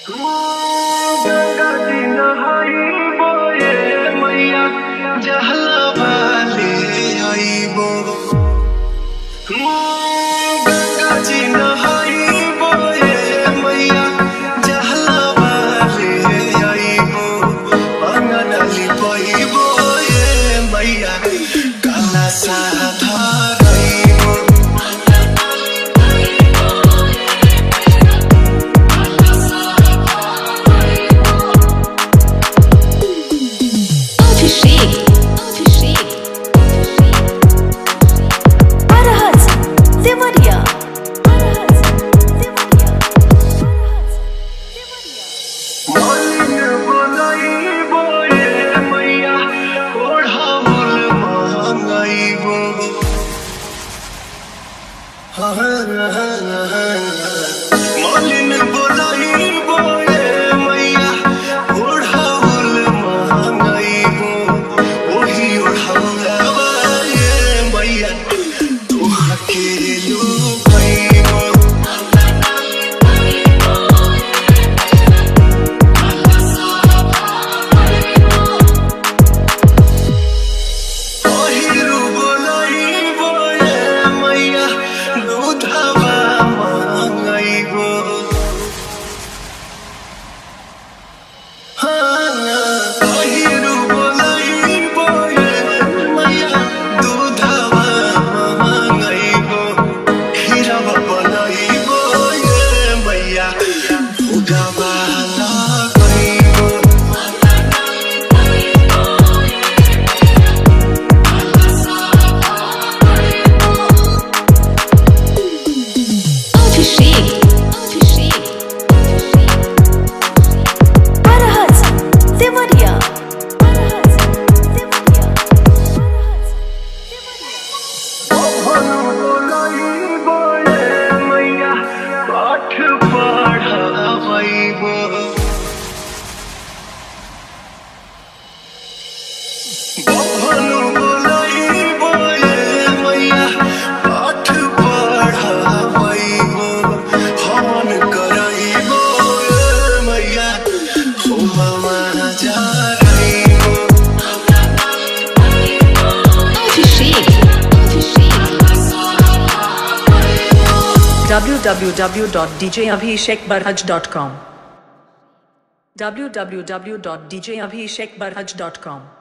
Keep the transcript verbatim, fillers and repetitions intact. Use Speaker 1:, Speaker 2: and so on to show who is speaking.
Speaker 1: गंगा जी नहाई बोए मैया जहलवा ले आईबो। गंगा जी नहाई बोए मैया जहलवा ले आईबो। अंगन लिपाईबो ये मैया काला सा धाराईबो। मालिन बोलाई बोए मैया ओढ़ावल महंगाईबो। ओही ओढ़ावला ये मैया तोहा के लुभाईबो। ओहिरू बोलाई बोए मैया दूधवा महंगाईबो। ओहिरू बोलाई बोए मैया दूधवा महंगाईबो। हीरावा बनाईबो ये मैया भोगवा लगाईबो। बहनु बोलाई बोए मैया पाठ पढ़ाईबो। हवन कराईबो ये मैया होमवा जाराईबो।
Speaker 2: w w w dot d j abhishek barhaj dot com w w w dot d j abhishek barhaj dot com